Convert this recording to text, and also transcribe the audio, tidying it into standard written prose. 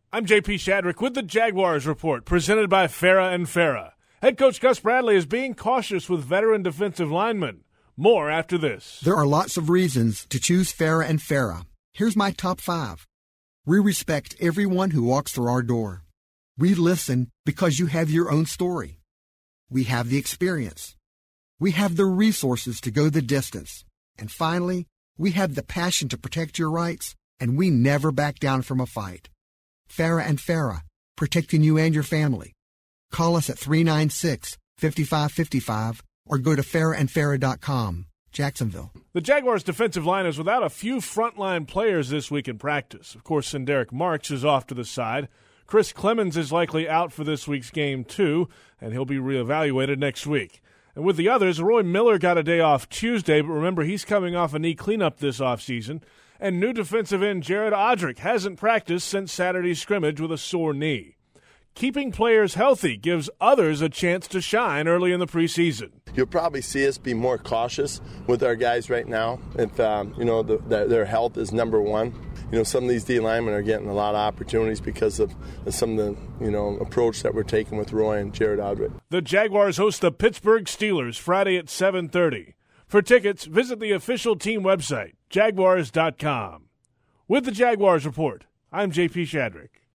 I'm JP Shadrick with the Jaguars Report, presented by Farah and Farah. Head coach Gus Bradley is being cautious with veteran defensive linemen. More after this. There are lots of reasons to choose Farah and Farah. Here's my top 5. We respect everyone who walks through our door. We listen because you have your own story. We have the experience. We have the resources to go the distance. And finally, we have the passion to protect your rights, and we never back down from a fight. Farah and Farah, protecting you and your family. Call us at 396-5555 or go to farahandfarah.com. Jacksonville. The Jaguars' defensive line is without a few frontline players this week in practice. Of course, Senderick Marks is off to the side. Chris Clemens is likely out for this week's game, too, and he'll be reevaluated next week. And with the others, Roy Miller got a day off Tuesday, but remember, he's coming off a knee cleanup this offseason. And new defensive end Jared Odrick hasn't practiced since Saturday's scrimmage with a sore knee. Keeping players healthy gives others a chance to shine early in the preseason. You'll probably see us be more cautious with our guys right now if their health is number one. Some of these D linemen are getting a lot of opportunities because of some of the approach that we're taking with Roy and Jared Odrick. The Jaguars host the Pittsburgh Steelers Friday at 7:30. For tickets, visit the official team website, jaguars.com. With the Jaguars Report, I'm JP Shadrick.